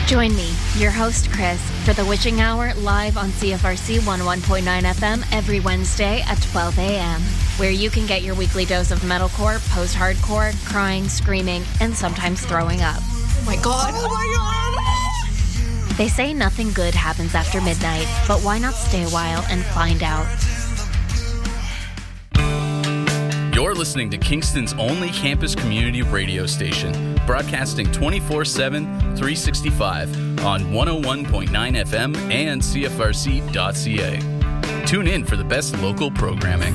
Join me, your host Chris, for the Witching Hour live on CFRC 101.9 FM every Wednesday at 12 a.m., where you can get your weekly dose of metalcore, post-hardcore, crying, screaming, and sometimes throwing up. Oh my god! Oh my god! They say nothing good happens after midnight, but why not stay a while and find out? You're listening to Kingston's only campus community radio station, broadcasting 24/7, 365 on 101.9 FM and CFRC.ca. Tune in for the best local programming.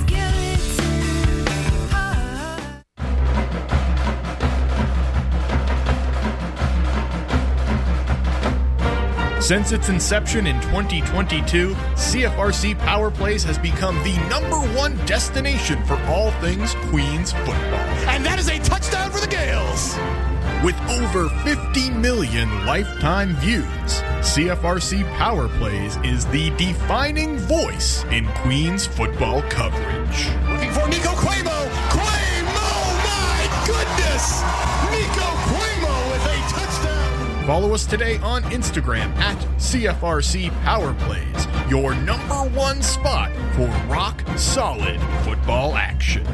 Since its inception in 2022, CFRC Power Plays has become the #1 destination for all things Queens football. And that is a touchdown for the Gales! With over 50 million lifetime views, CFRC Power Plays is the defining voice in Queens football coverage. Looking for Nico Cuomo! Cuomo! My goodness! Nico Cuomo with a touchdown! Follow us today on Instagram at CFRC Power Plays, your #1 spot for rock-solid football action.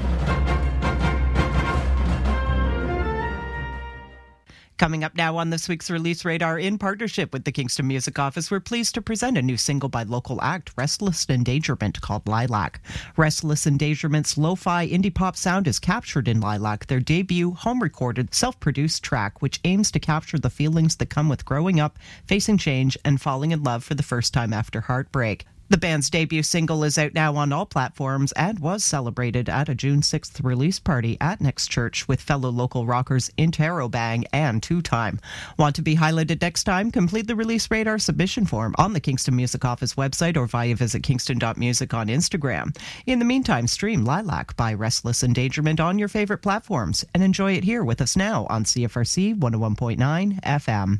Coming up now on this week's Release Radar, in partnership with the Kingston Music Office, we're pleased to present a new single by local act, Restless Endangerment, called Lilac. Restless Endangerment's lo-fi indie pop sound is captured in Lilac, their debut home-recorded, self-produced track, which aims to capture the feelings that come with growing up, facing change, and falling in love for the first time after heartbreak. The band's debut single is out now on all platforms and was celebrated at a June 6th release party at Next Church with fellow local rockers Interrobang and Two Time. Want to be highlighted next time? Complete the Release Radar submission form on the Kingston Music Office website or via visit kingston.music on Instagram. In the meantime, stream Lilac by Restless Endangerment on your favorite platforms and enjoy it here with us now on CFRC 101.9 FM.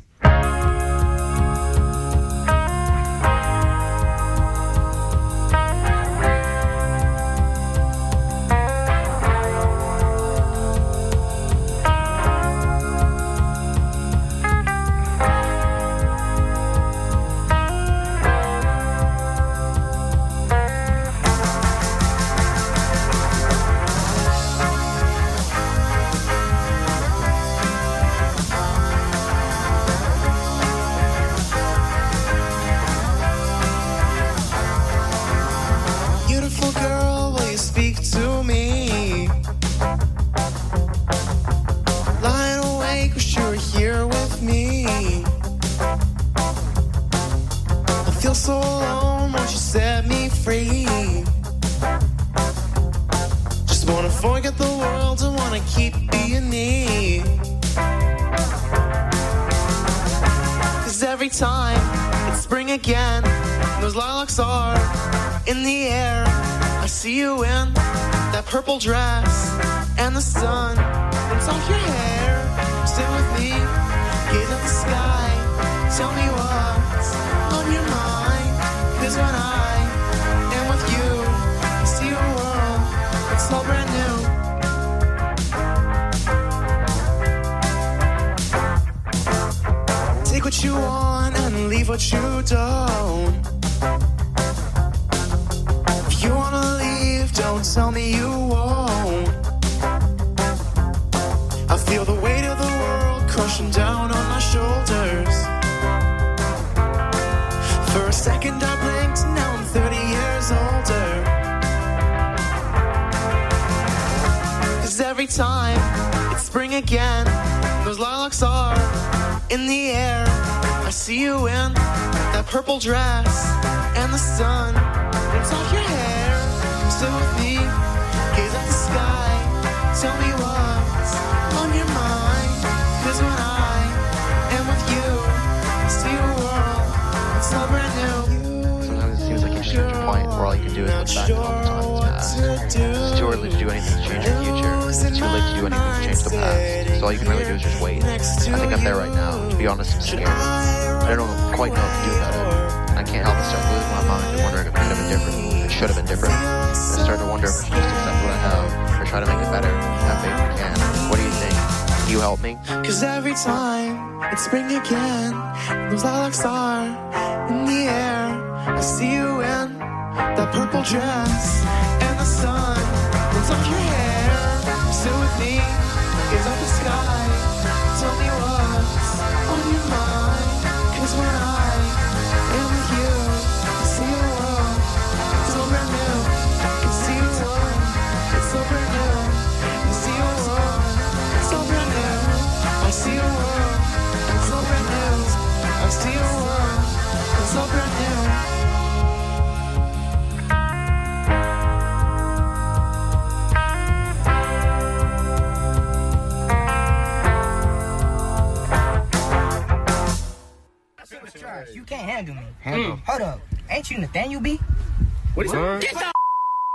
So alone, won't you set me free? Just wanna forget the world and wanna keep being me. Cause every time it's spring again, those lilacs are in the air. I see you in that purple dress, and the sun runs off your hair. Stay with me, gaze at the sky, tell me what's on your mind. Cause when I am with you, I see a world that's all brand new. Take what you want and leave what you don't. If you wanna leave, don't tell me you won't. I feel the weight of the world crushing down on my shoulders. For a second I blinked, now I'm 30 years older. Cause every time it's spring again, those lilacs are in the air. I see you in that purple dress, and the sun runs off your hair. Stay with me, gaze at the sky, tell me what's on your mind. Cause when I am with you, I see a world that's all brand new. Sometimes it seems like you just reach a point where all you can do is look back at all the time that's past. It's too early to do anything to change the future. It's too late to do anything to change the past. So all you can really do is just wait. I think I'm there right now. To be honest, I'm scared. I don't quite know what to do about it. I can't help but start losing my mind and wondering if it could have been different, if it should have been different. I start to wonder if I should just accept what I have or try to make it better. Have faith we can. What do you think? Can you help me? Cause every time it's spring again, those lilacs are in the air. I see you in that purple dress, and the sun burns off your hair. Sit with me, gaze up the sky, tell me what's on your mind. 'Cause when I am with you, I see a world so brand new. I see a world so brand new. I see a world so brand new. I see a world so brand new. I see a world so brand new. You can't handle me. Hold up. Ain't you Nathaniel B? What is it? Get the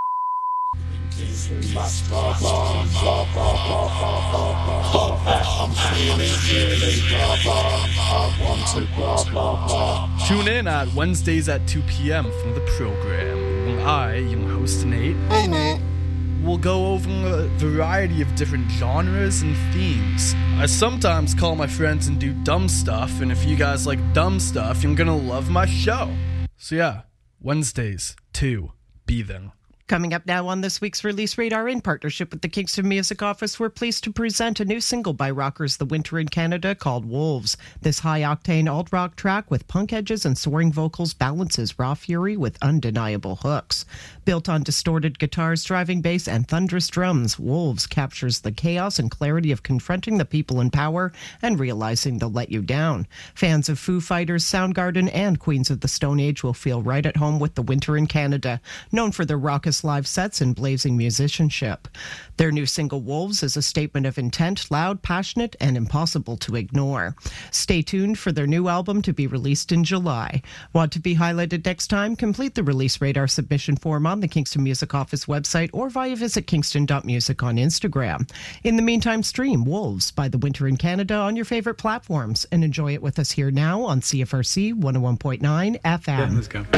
Tune in at Wednesdays at 2 p.m. from the program when I, your host Nate, will go over a variety of different genres and themes. I sometimes call my friends and do dumb stuff, and if you guys like dumb stuff, you're gonna love my show. So yeah, Wednesdays, 2, be then. Coming up now on this week's Release Radar, in partnership with the Kingston Music Office, we're pleased to present a new single by rockers The Winter in Canada called Wolves. This high-octane alt-rock track with punk edges and soaring vocals balances raw fury with undeniable hooks. Built on distorted guitars, driving bass, and thunderous drums, Wolves captures the chaos and clarity of confronting the people in power and realizing they'll let you down. Fans of Foo Fighters, Soundgarden, and Queens of the Stone Age will feel right at home with The Winter in Canada, known for their raucous live sets and blazing musicianship. Their new single Wolves is a statement of intent, loud, passionate, and impossible to ignore. Stay tuned for their new album to be released in July. Want to be highlighted next time? Complete the Release Radar submission form on the Kingston Music Office website or via visit kingston.music on Instagram. In the meantime, stream Wolves by The Winter in Canada on your favorite platforms and enjoy it with us here now on CFRC 101.9 FM. Yeah, let's go.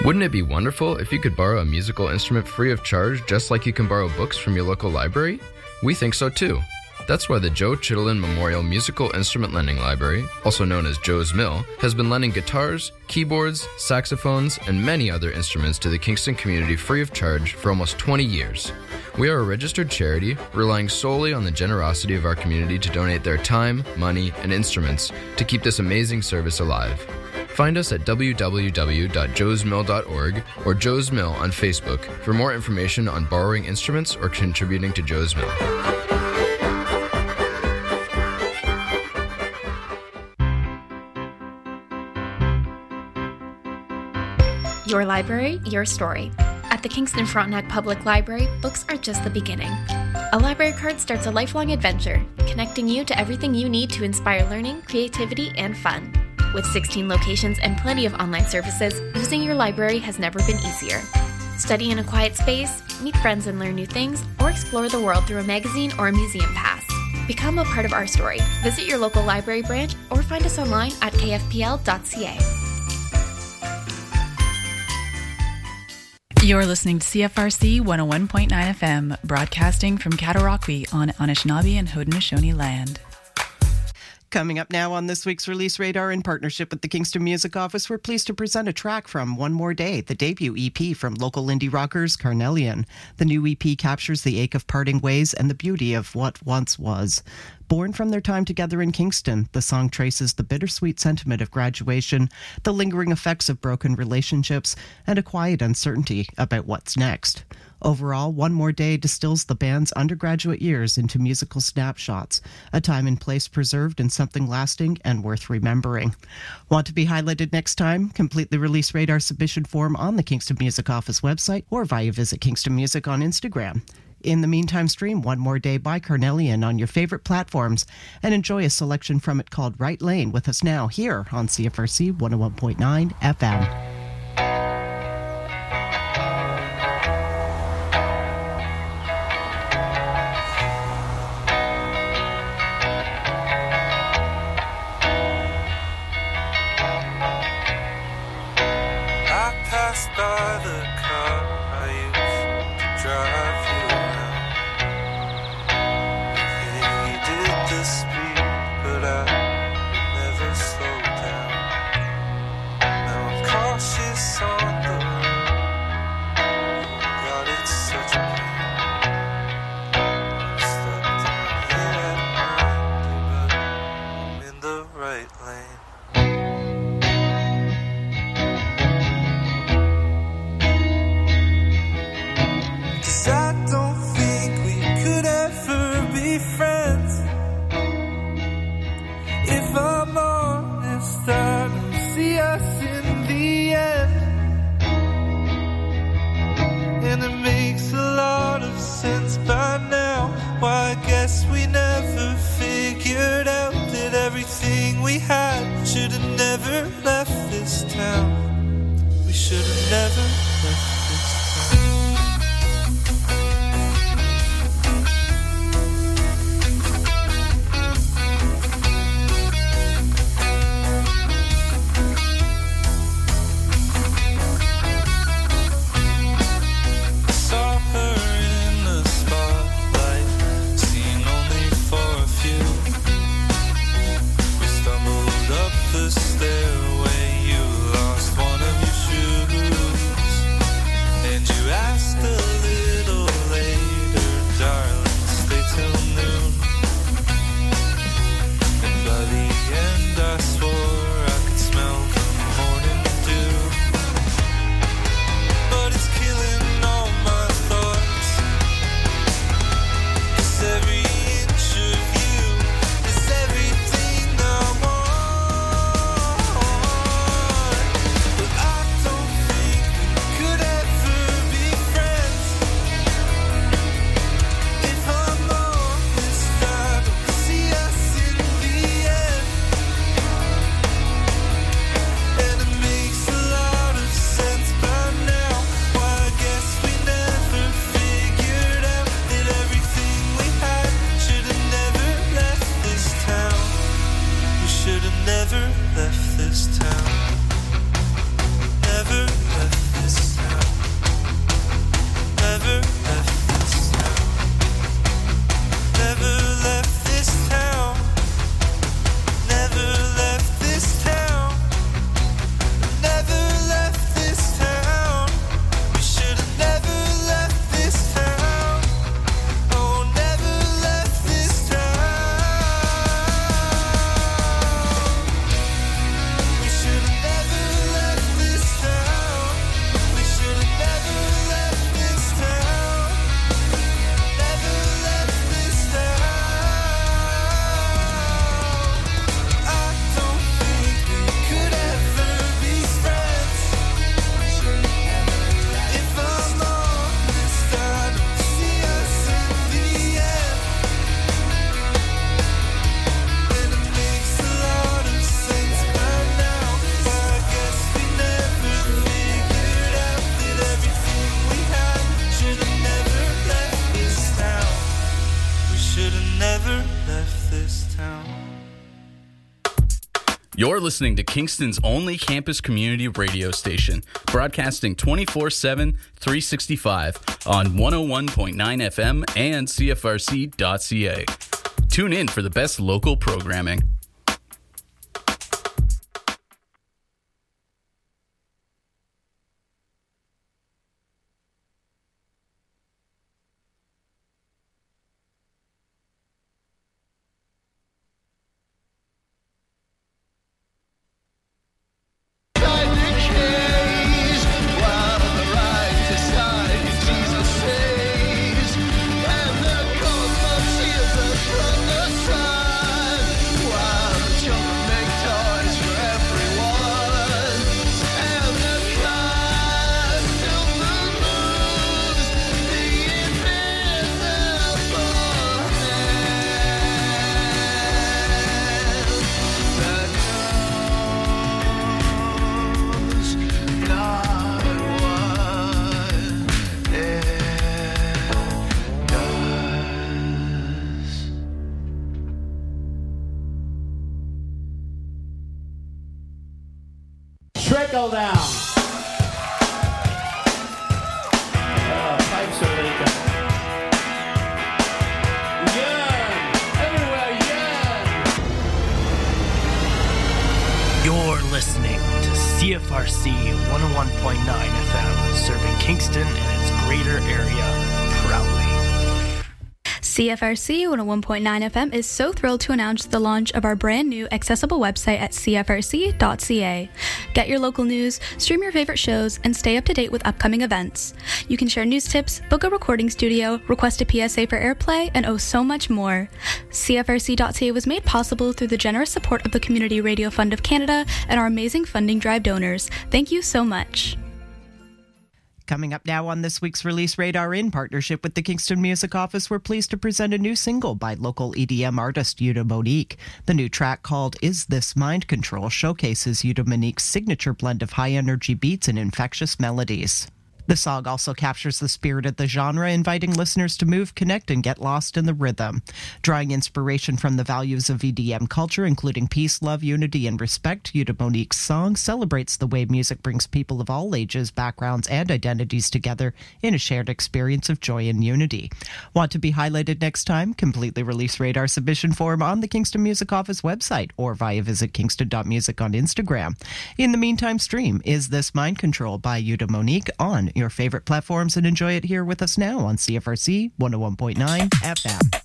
Wouldn't it be wonderful if you could borrow a musical instrument free of charge just like you can borrow books from your local library? We think so too. That's why the Joe Chittenden Memorial Musical Instrument Lending Library, also known as Joe's Mill, has been lending guitars, keyboards, saxophones, and many other instruments to the Kingston community free of charge for almost 20 years. We are a registered charity, relying solely on the generosity of our community to donate their time, money, and instruments to keep this amazing service alive. Find us at www.joesmill.org or Joe's Mill on Facebook for more information on borrowing instruments or contributing to Joe's Mill. Your library, your story. At the Kingston Frontenac Public Library, books are just the beginning. A library card starts a lifelong adventure, connecting you to everything you need to inspire learning, creativity, and fun. With 16 locations and plenty of online services, using your library has never been easier. Study in a quiet space, meet friends and learn new things, or explore the world through a magazine or a museum pass. Become a part of our story. Visit your local library branch or find us online at kfpl.ca. You're listening to CFRC 101.9 FM, broadcasting from Cataraqui on Anishinaabe and Haudenosaunee land. Coming up now on this week's Release Radar, in partnership with the Kingston Music Office, we're pleased to present a track from One More Day, the debut EP from local indie rockers Carnelian. The new EP captures the ache of parting ways and the beauty of what once was. Born from their time together in Kingston, the song traces the bittersweet sentiment of graduation, the lingering effects of broken relationships, and a quiet uncertainty about what's next. Overall, One More Day distills the band's undergraduate years into musical snapshots, a time and place preserved in something lasting and worth remembering. Want to be highlighted next time? Complete the Release Radar submission form on the Kingston Music Office website or via Visit Kingston Music on Instagram. In the meantime, stream One More Day by Carnelian on your favorite platforms and enjoy a selection from it called Right Lane with us now here on CFRC 101.9 FM. By the car I used to drive you around. Hated the speed, but I would never slow down. Now I'm cautious on the road. God, it's such a pain. I'm stuck down here at 90, but I'm in the right lane. I don't see us in the end, and it makes a lot of sense by now. Why I guess we never figured out that everything we had should have never left this town. We should have never left this town. Never left this town. Never left this town. You're listening to Kingston's only campus community radio station, broadcasting 24/7, 365 on 101.9 FM and CFRC.ca. Tune in for the best local programming. Trickle down. Pipes are leaking. Yearn. Everywhere, yearn. You're listening to CFRC 101.9 FM, serving Kingston and its greater area proudly. CFRC 101.9 FM is so thrilled to announce the launch of our brand new accessible website at cfrc.ca. Get your local news, stream your favorite shows, and stay up to date with upcoming events. You can share news tips, book a recording studio, request a PSA for airplay, and so much more. CFRC.ca was made possible through the generous support of the Community Radio Fund of Canada and our amazing funding drive donors. Thank you so much. Coming up now on this week's Release Radar, in partnership with the Kingston Music Office, we're pleased to present a new single by local EDM artist Yuda Monique. The new track, called Is This Mind Control, showcases Yuda Monique's signature blend of high-energy beats and infectious melodies. The song also captures the spirit of the genre, inviting listeners to move, connect, and get lost in the rhythm. Drawing inspiration from the values of EDM culture, including peace, love, unity, and respect, Yuda Monique's song celebrates the way music brings people of all ages, backgrounds, and identities together in a shared experience of joy and unity. Want to be highlighted next time? Completely release Radar submission form on the Kingston Music Office website or via visit kingston.music on Instagram. In the meantime, stream Is This Mind Control by Yuda Monique on your favorite platforms and enjoy it here with us now on CFRC 101.9 FM.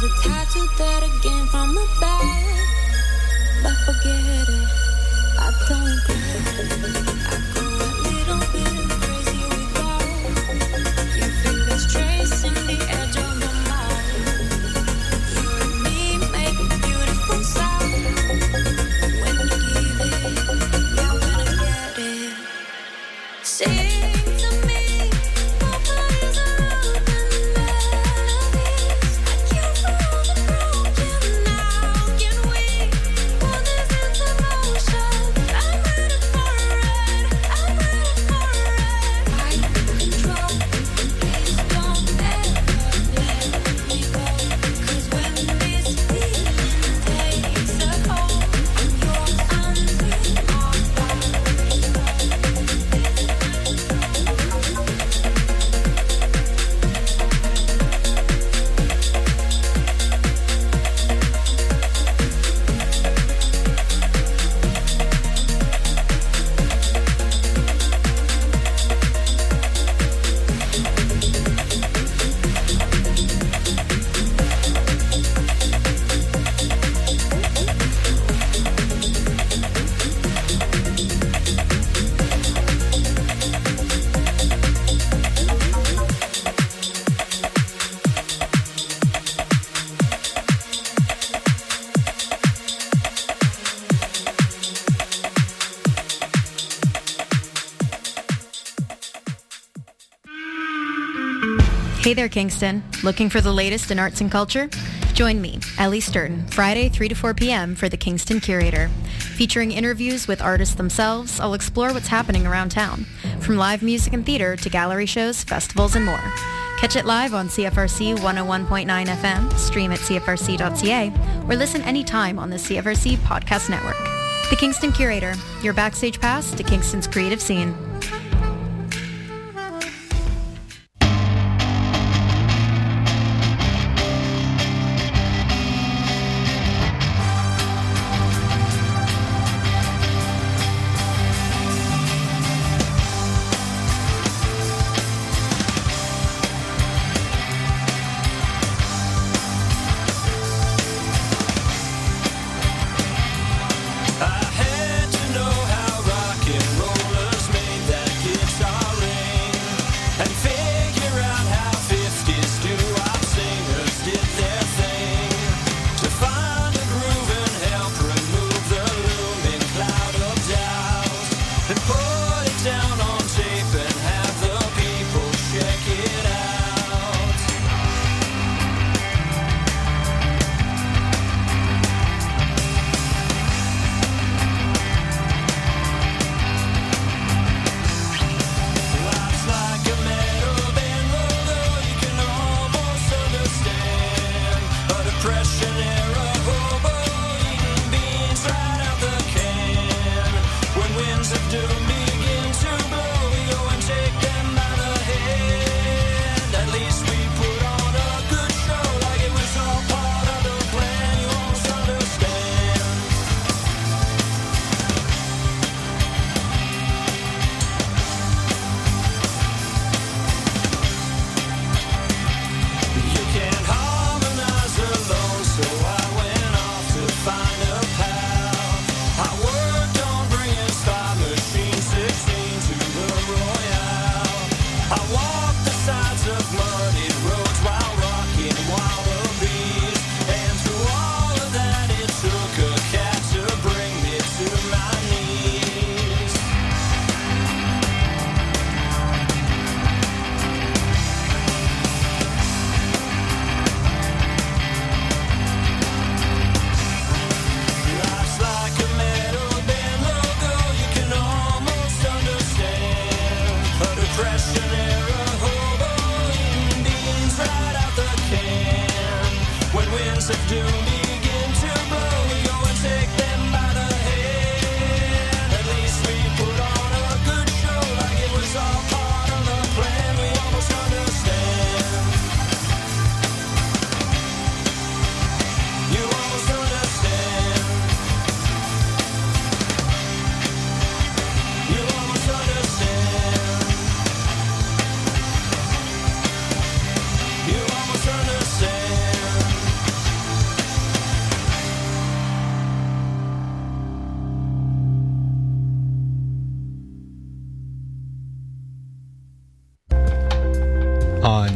the tattoo that I gained from the back. But forget it, I don't care. I go a little bit crazy without your fingers tracing the edge of the mouth. You and me make a beautiful sound. When you give it, you're gonna get it. Sing to me. Hey there, Kingston. Looking for the latest in arts and culture? Join me, Ellie Sturton, Friday 3 to 4 p.m. for the Kingston Curator. Featuring interviews with artists themselves, I'll explore what's happening around town, from live music and theater to gallery shows, festivals, and more. Catch it live on CFRC 101.9 FM, stream at cfrc.ca, or listen anytime on the CFRC Podcast Network. The Kingston Curator, your backstage pass to Kingston's creative scene.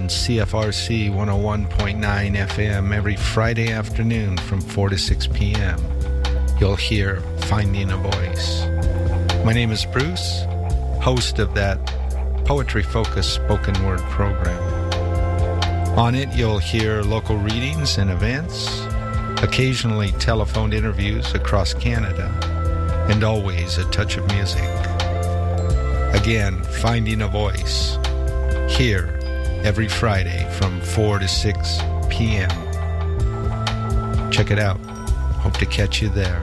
on CFRC 101.9 FM every Friday afternoon from 4 to 6 p.m. You'll hear Finding a Voice. My name is Bruce, host of that poetry-focused spoken word program. On it, you'll hear local readings and events, occasionally telephoned interviews across Canada, and always a touch of music. Again, Finding a Voice, here every Friday from 4 to 6 p.m. Check it out. Hope to catch you there.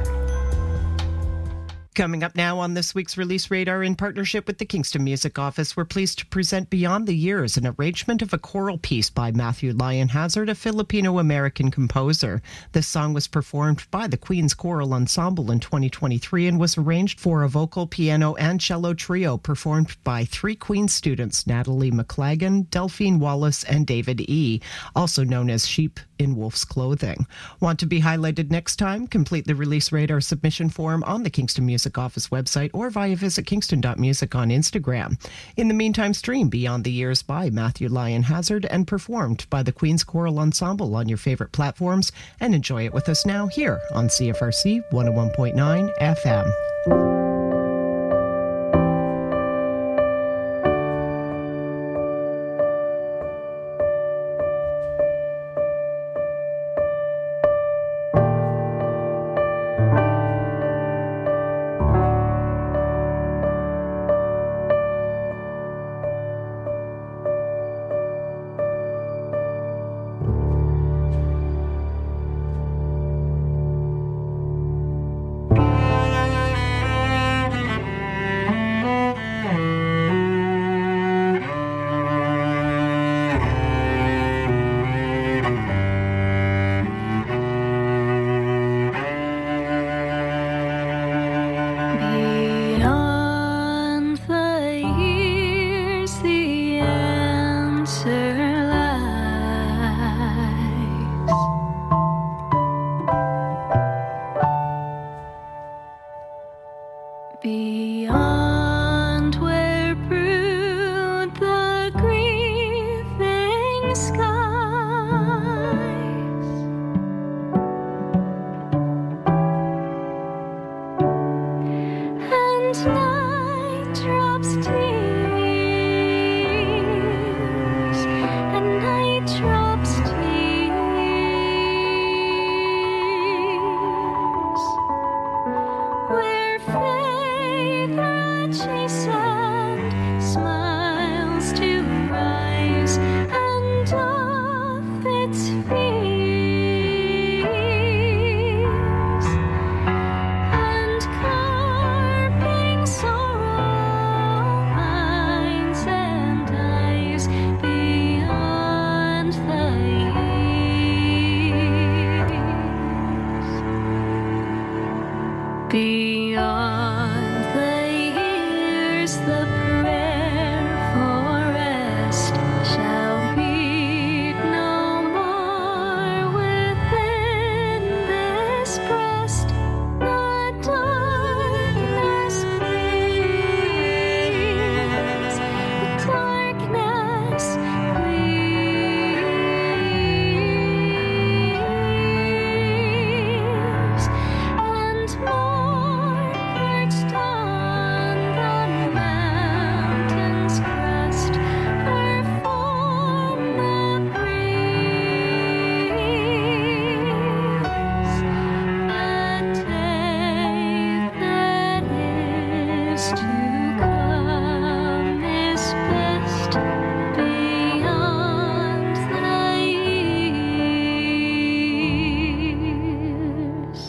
Coming up now on this week's Release Radar, in partnership with the Kingston Music Office, we're pleased to present Beyond the Years, an arrangement of a choral piece by Matthew Lyon Hazard, a Filipino-American composer. This song was performed by the Queen's Choral Ensemble in 2023 and was arranged for a vocal, piano, and cello trio performed by 3 Queen students, Natalie McLagan, Delphine Wallace, and David E., also known as Sheep in Wolf's Clothing. Want to be highlighted next time? Complete the Release Radar submission form on the Kingston Music Office website or via visit kingston.music on Instagram. In the meantime, stream Beyond the Years by Matthew Lyon Hazard and performed by the Queen's Choral Ensemble on your favorite platforms, and enjoy it with us now here on CFRC 101.9 FM. Beyond where brood the grieving skies, and night drops tears, and night drops tears, where faith chastened smiles to rise, and doth its fears, and carping sorrow minds and eyes beyond the years. Beyond the years, the prayer for rest shall beat no more within this breast. The darkness clears, the darkness clears, and more perched on the mountain's crest, perform the breeze. A day that is to come is best beyond the years.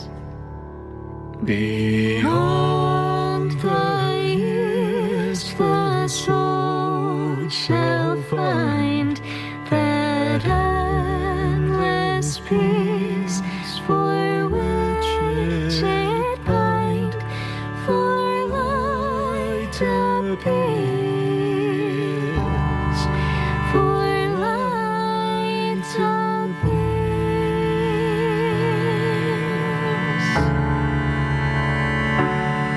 Beyond the years, the soul shall find that endless peace for which it pined, for light appears, for light appears.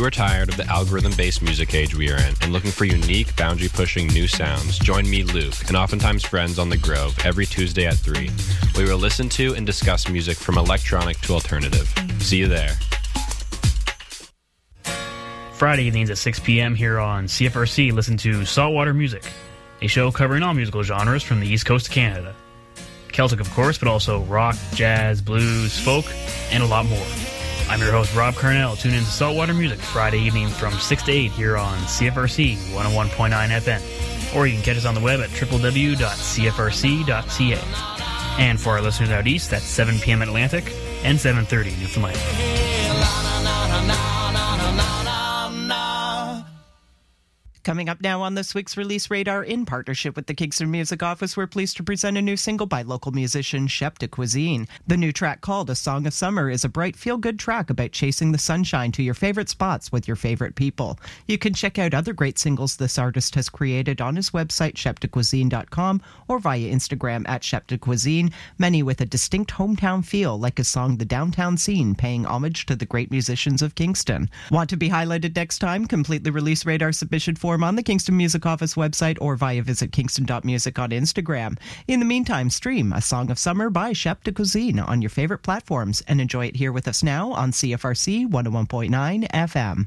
you are tired of the algorithm-based music age we are in and looking for unique, boundary-pushing new sounds, join me, Luke, and oftentimes friends on The Grove every Tuesday at 3. We will listen to and discuss music from electronic to alternative. See you there. Friday evenings at 6 p.m. here on CFRC, listen to Saltwater Music, a show covering all musical genres from the East Coast of Canada. Celtic, of course, but also rock, jazz, blues, folk, and a lot more. I'm your host, Rob Carnell. Tune in to Saltwater Music Friday evening from 6 to 8 here on CFRC 101.9 FM. Or you can catch us on the web at www.cfrc.ca. And for our listeners out east, that's 7 p.m. Atlantic and 7:30 Newfoundland. Coming up now on this week's Release Radar, in partnership with the Kingston Music Office, we're pleased to present a new single by local musician Chef de Cuisine. The new track, called A Song of Summer, is a bright, feel-good track about chasing the sunshine to your favorite spots with your favorite people. You can check out other great singles this artist has created on his website, chefdecuisine.com, or via Instagram at Chef de Cuisine, many with a distinct hometown feel, like his song The Downtown Scene, paying homage to the great musicians of Kingston. Want to be highlighted next time? Complete the Release Radar submission form on the Kingston Music Office website or via visit kingston.music on Instagram. In the meantime, stream A Song of Summer by Chef de Cuisine on your favorite platforms and enjoy it here with us now on CFRC 101.9 FM.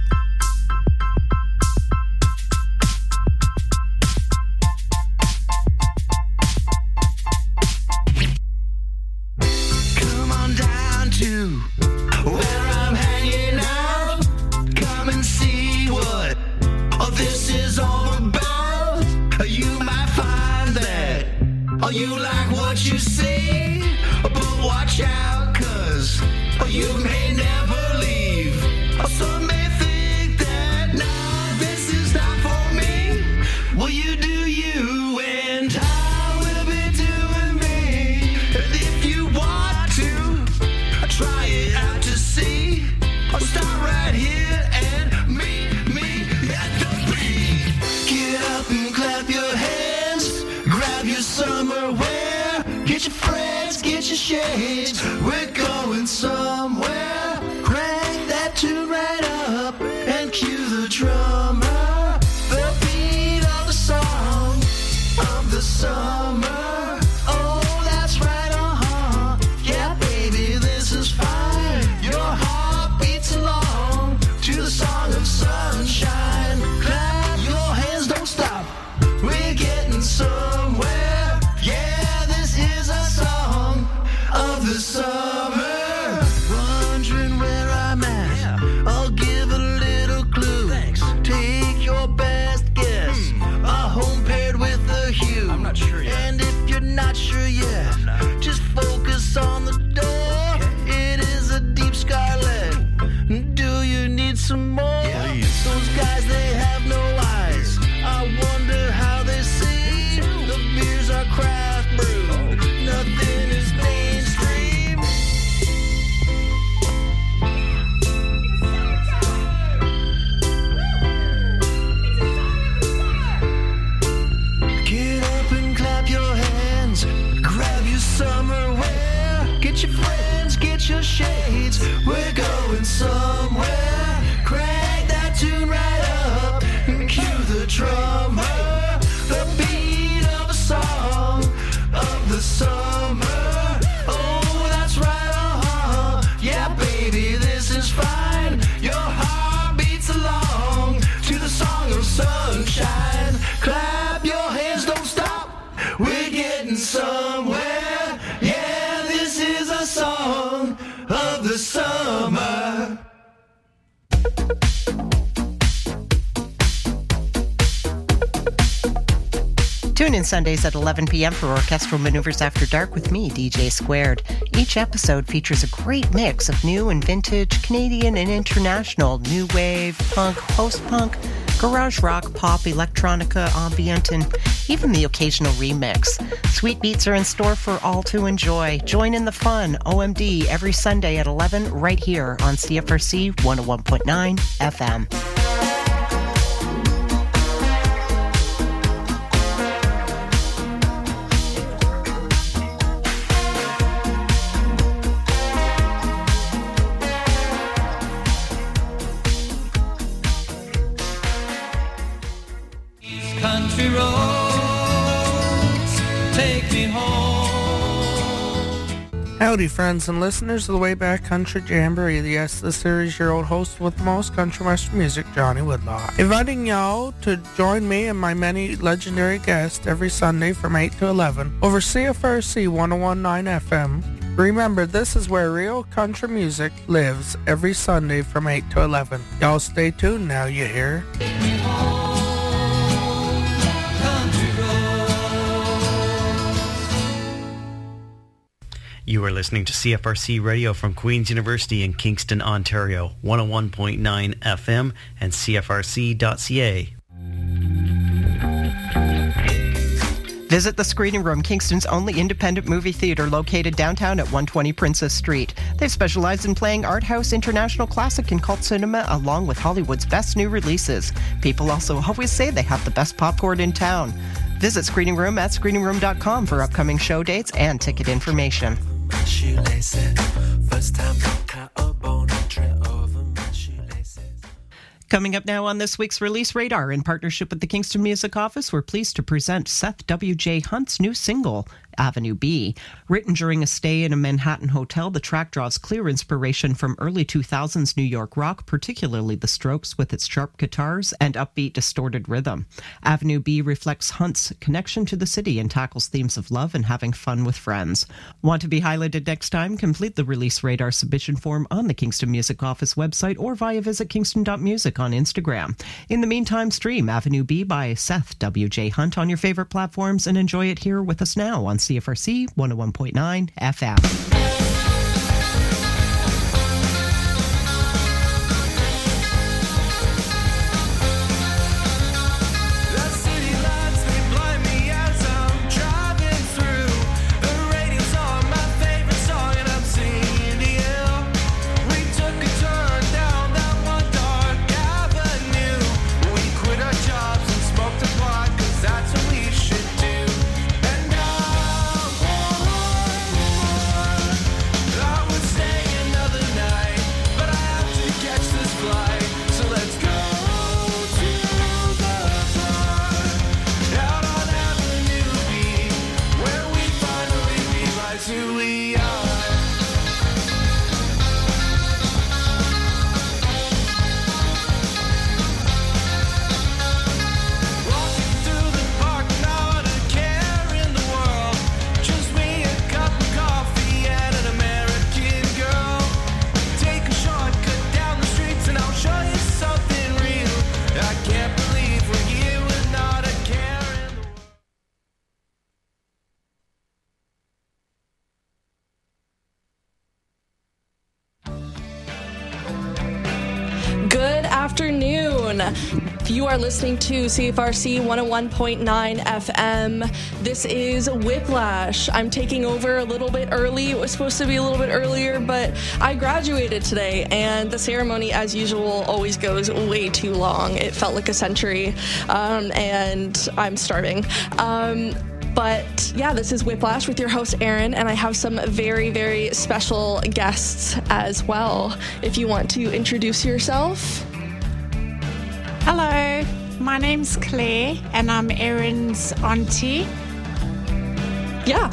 Come on down to where I'm hanging out. Come and see what this is all about. You might find that you like what you see, but watch out, 'cause you may never leave. Some may think that, nah, this is not for me. Well, you do you, and I will be doing me. And if you want to, try it out to see. I'll start right here and meet me at the beat. Get up and clap your hands, grab your summer wear, get your friends, get your shades, we're going somewhere. Crank that tune right up and cue the drummer. The beat of the song of the summer. Oh, that's right, yeah, baby, this is fine. Your heart beats along to the song of sunshine. Clap your hands, don't stop, we're getting somewhere. Yeah, this is a song of the summer. Wondering where I'm at, I'll give a little clue. Thanks. Take your best guess. A home paired with a hue. I'm not sure yet. And if you're not sure yet, just focus on the door. It is a deep scarlet. Do you need some more? Those guys, they have no eyes. I wonder how they see. The beers are craft brewed. Nothing is mainstream. Get up and clap your hands. Grab your summer wear. Get your friends, get your shades. We're going somewhere. Crank that tune right up and cue the drummer. The beat of a song of the summer. Oh, that's right, yeah, baby, this is fine. Your heart beats along to the song of sunshine. Clap your hands, don't stop, we're getting somewhere. Yeah, this is a song of the summer. Tune in Sundays at 11 p.m. for Orchestral Maneuvers After Dark with me, DJ Squared. Each episode features a great mix of new and vintage, Canadian and international, new wave, punk, post-punk, garage rock, pop, electronica, ambient, and even the occasional remix. Sweet beats are in store for all to enjoy. Join in the fun. OMD every Sunday at 11 right here on CFRC 101.9 FM. country roads take me home. Howdy, friends and listeners of the Way Back Country Jamboree. Yes, this is your old host with the most country western music, Johnny Woodlock. Inviting y'all to join me and my many legendary guests every Sunday from 8 to 11 over CFRC 101.9 FM. Remember, this is where real country music lives every Sunday from 8 to 11. Y'all stay tuned now, you hear? You are listening to CFRC Radio from Queen's University in Kingston, Ontario, 101.9 FM and CFRC.ca. Visit the Screening Room, Kingston's only independent movie theater located downtown at 120 Princess Street. They specialize in playing art house, international classic, and cult cinema, along with Hollywood's best new releases. People also always say they have the best popcorn in town. Visit Screening Room at screeningroom.com for upcoming show dates and ticket information. Coming up now on this week's Release Radar, in partnership with the Kingston Music Office, we're pleased to present Seth W.J. Hunt's new single, Avenue B. Written during a stay in a Manhattan hotel, the track draws clear inspiration from early 2000s New York rock, particularly The Strokes with its sharp guitars and upbeat distorted rhythm. Avenue B reflects Hunt's connection to the city and tackles themes of love and having fun with friends. Want to be highlighted next time? Complete the Release Radar submission form on the Kingston Music Office website or via visit kingston.music on Instagram. In the meantime, stream Avenue B by Seth W.J. Hunt on your favorite platforms and enjoy it here with us now on CFRC 101.9 FM. You are listening to CFRC 101.9 FM. This is Whiplash. I'm taking over a little bit early. It was supposed to be a little bit earlier, but I graduated today, and the ceremony, as usual, always goes way too long. It felt like a century, and I'm starving. But yeah, this is Whiplash with your host, Erin, and I have some very, very special guests as well. If you want to introduce yourself. Hello, my name's Claire and I'm Erin's auntie. Yeah,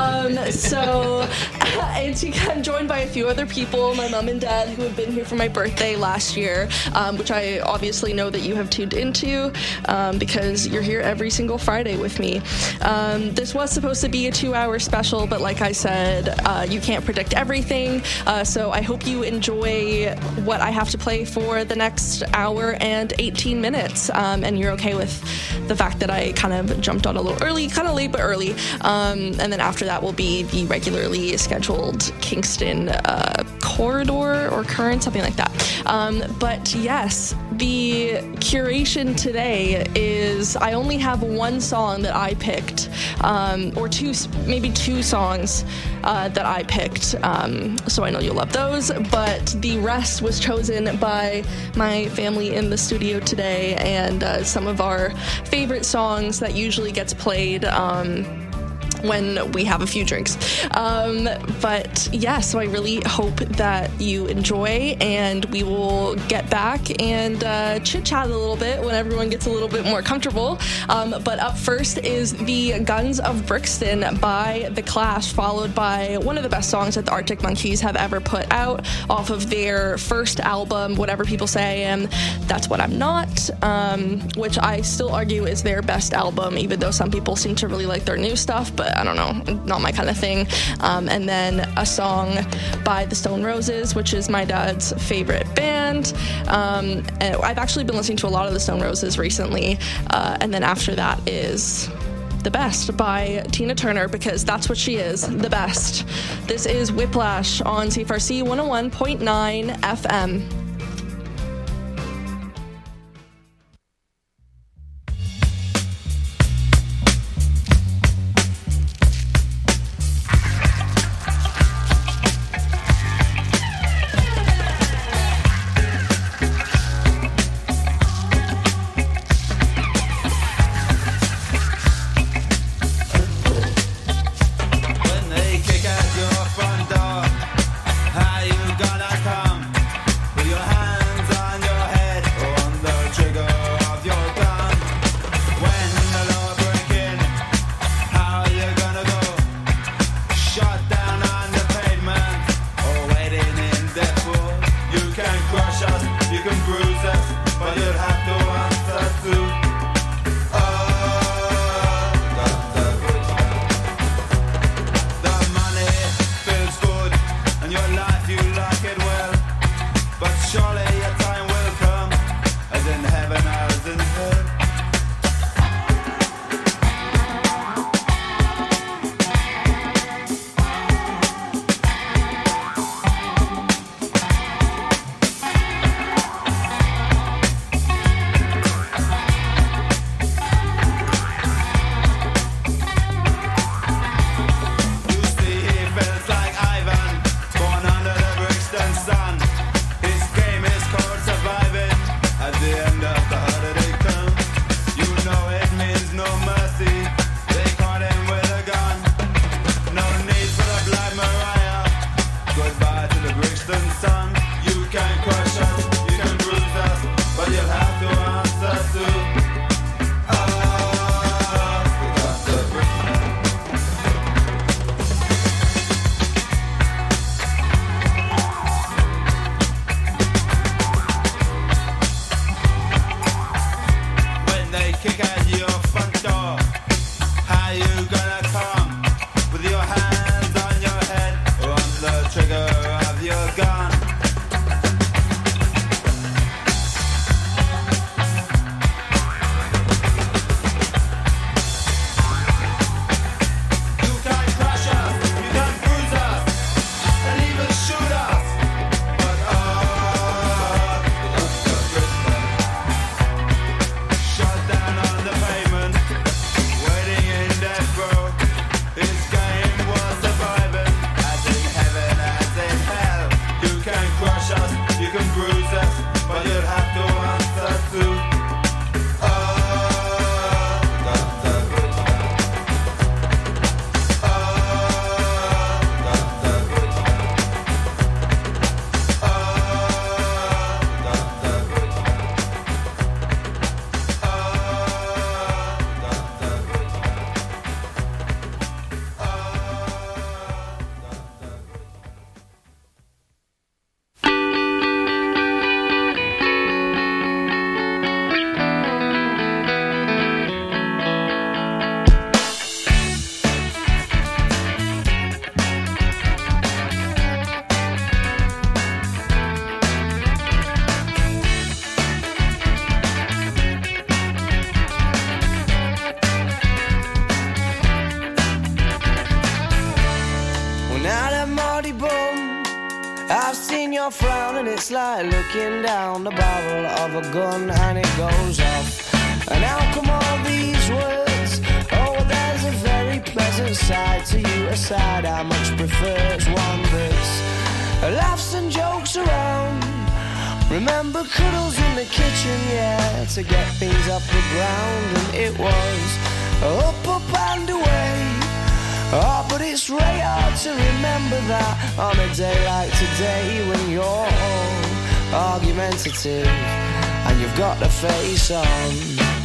so I'm joined by a few other people, my mom and dad, who have been here for my birthday last year, which I obviously know that you have tuned into because you're here every single Friday with me. This was supposed to be a 2-hour special, but like I said, you can't predict everything, so I hope you enjoy what I have to play for the next hour and 18 minutes, and you're okay with the fact that I kind of jumped on a little early, kind of late but early. And then after that will be the regularly scheduled Kingston corridor or current, something like that. But yes, the curation today is I only have one song that I picked, or maybe two songs that I picked. So I know you'll love those, but the rest was chosen by my family in the studio today, and some of our favorite songs that usually gets played when we have a few drinks. But yeah, so I really hope that you enjoy, and we will get back and chit-chat a little bit when everyone gets a little bit more comfortable. But up first is the Guns of Brixton by The Clash, followed by one of the best songs that the Arctic Monkeys have ever put out off of their first album, Whatever People Say I Am, That's What I'm Not, which I still argue is their best album, even though some people seem to really like their new stuff, but I don't know, not my kind of thing. And then a song by the Stone Roses, which is my dad's favorite band. And I've actually been listening to a lot of the Stone Roses recently. And then after that is The Best by Tina Turner, because that's what she is, the best. This is Whiplash on CFRC 101.9 FM. your frown and it's like looking down the barrel of a gun and it goes off. And how come all these words? Oh, there's a very pleasant side to you, a side I much prefer. It's one that's laughs and jokes around. Remember cuddles in the kitchen, yeah, to get things off the ground. And it was up, up and away. Oh, but it's really hard to remember that on a day like today when you're all argumentative and you've got the face on.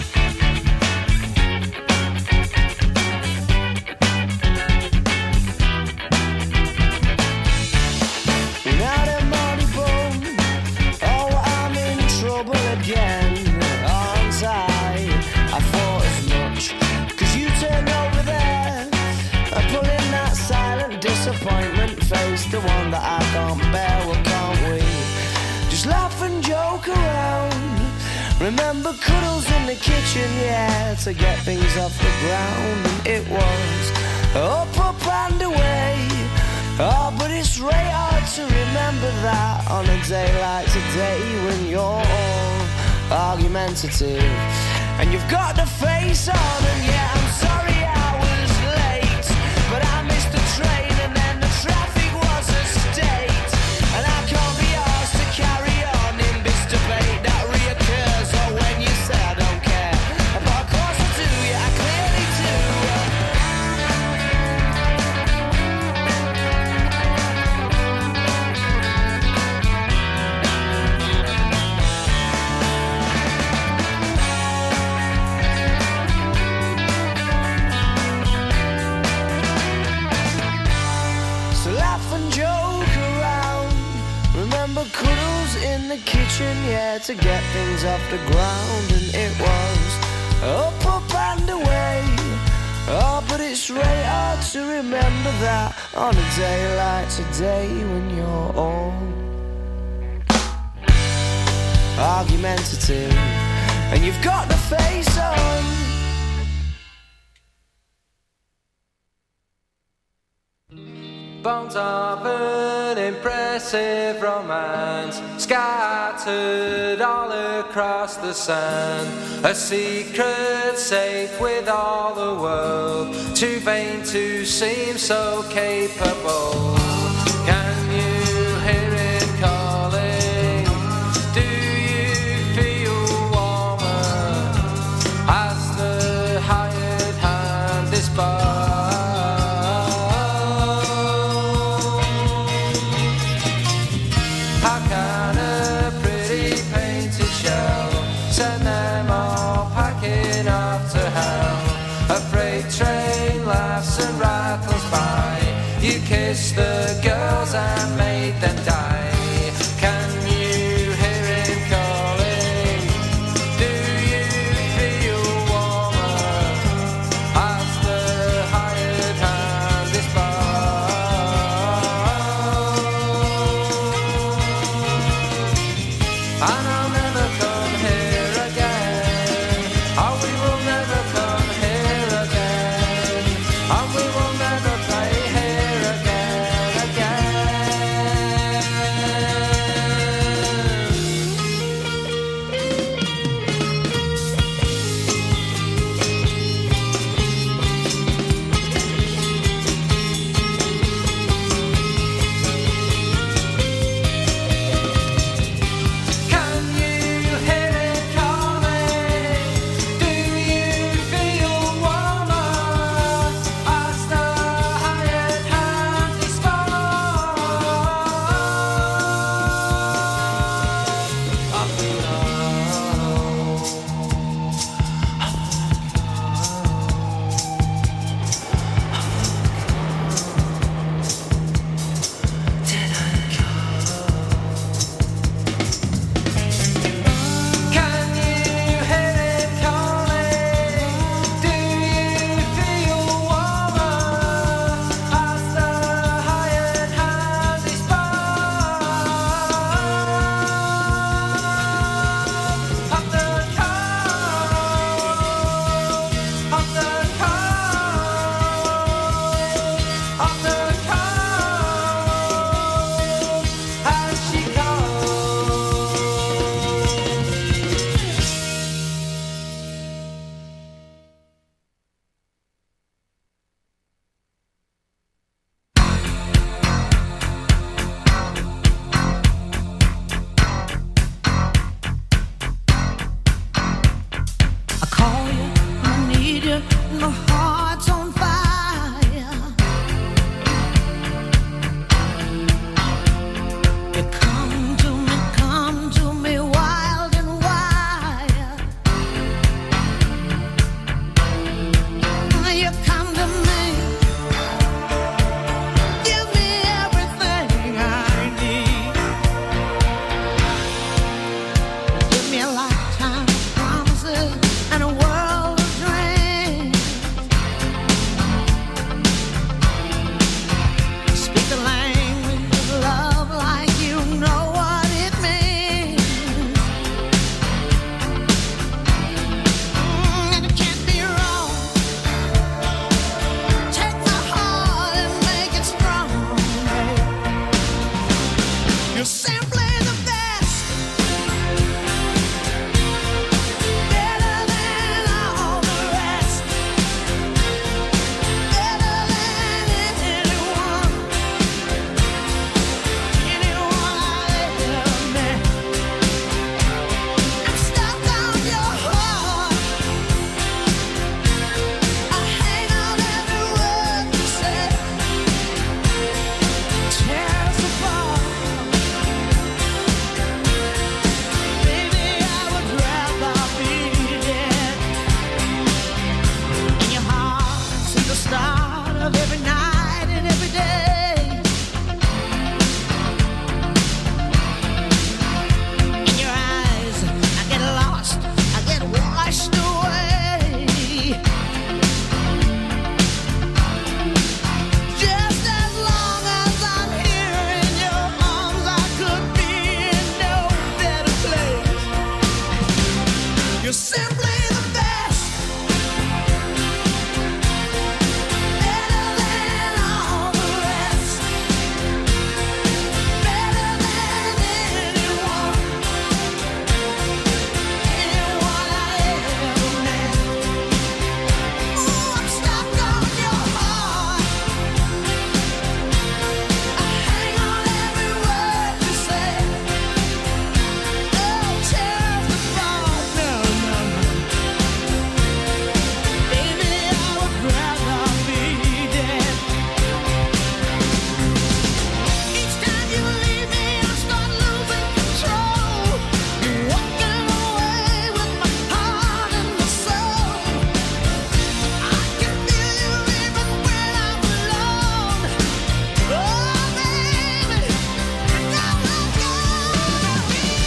Disappointment face, the one that I can't bear, well can't we just laugh and joke around? Remember cuddles in the kitchen, yeah, to get things off the ground. And it was up and away. Oh, but it's really hard to remember that on a day like today when you're all argumentative and you've got the face on. And yeah, I'm sorry I was late, but I missed the train. Traffic was a state, and I can't be asked to carry on in this debate that reoccurs. Or when you say I don't care, but of course I do, yeah, I clearly cuddles in the kitchen, yeah, to get things off the ground. And it was up and away. Oh, but it's really hard to remember that on a day like today when you're all argumentative and you've got the face on. Bones of an impressive romance scattered all across the sand. A secret safe with all the world, too vain to seem so capable. Can you hear it calling? Do you feel warmer as the hired hand is barred? Train laughs and rattles by. You kiss the You're simply the best. Better than all the rest. Better than anyone. Anyone I ever met. Ooh, I'm stuck on your heart. I hang on every word you say. Oh, tears apart. No, no, no. Baby, I would rather be dead. Each time you leave me, I start losing control. Walking away with my heart and my soul. I can feel you even when I'm alone. Oh, baby, now I'm gone.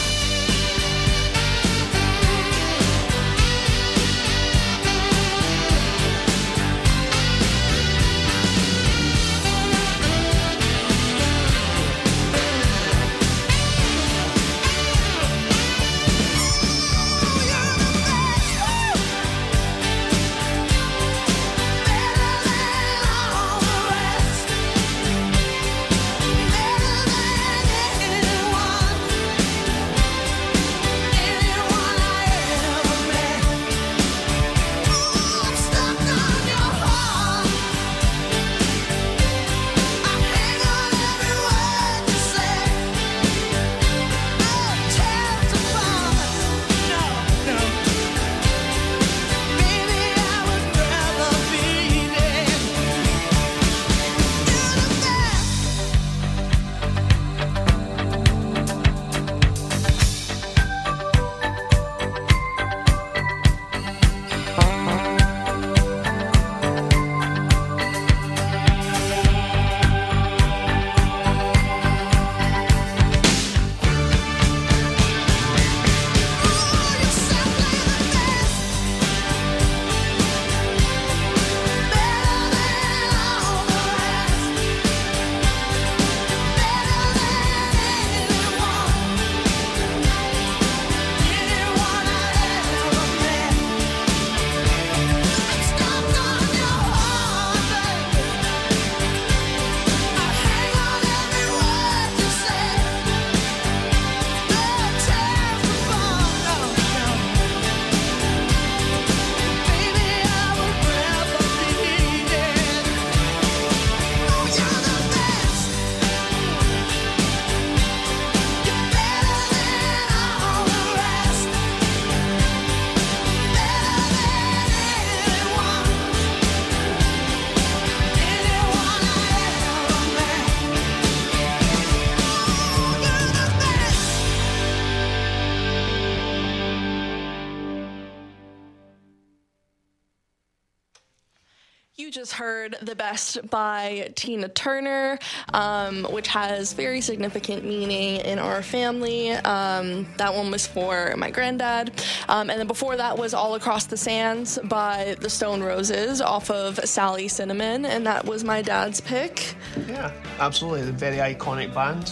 You just heard The Best by Tina Turner, which has very significant meaning in our family. That one was for my granddad. And then before that was All Across the Sands by the Stone Roses off of Sally Cinnamon, and that was my dad's pick. Yeah, absolutely. A very iconic band.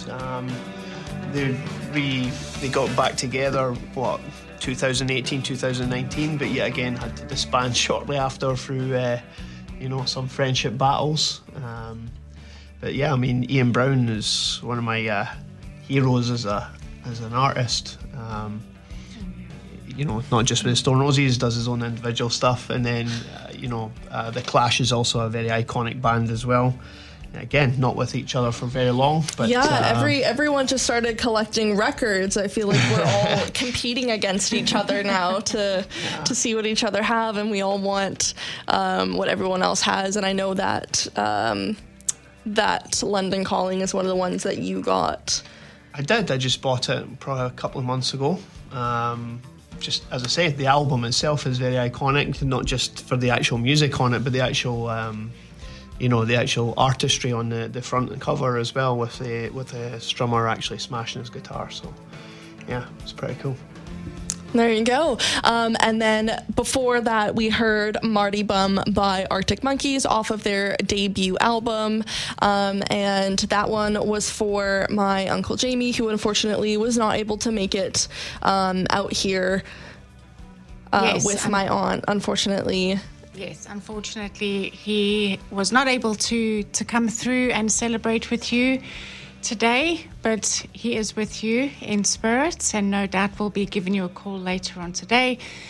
They got back together, 2018, 2019, but yet again had to disband shortly after through some friendship battles. But yeah, I mean, Ian Brown is one of my heroes as an artist. Not just with the Stone Roses, does his own individual stuff, and then the Clash is also a very iconic band as well. Again, not with each other for very long, but everyone just started collecting records. I feel like we're all competing against each other now to see what each other have, and we all want what everyone else has. And I know that that London Calling is one of the ones that you got. I did. I just bought it probably a couple of months ago. Just as I say, the album itself is very iconic, not just for the actual music on it, but the actual the actual artistry on the front cover as well, with the strummer actually smashing his guitar. So yeah, it's pretty cool. There you go. And then before that, we heard Marty Bum by Arctic Monkeys off of their debut album. And that one was for my Uncle Jamie, who unfortunately was not able to make it out here Yes, with my aunt, unfortunately. Yes, unfortunately, he was not able to come through and celebrate with you today, but he is with you in spirit, and no doubt will be giving you a call later on today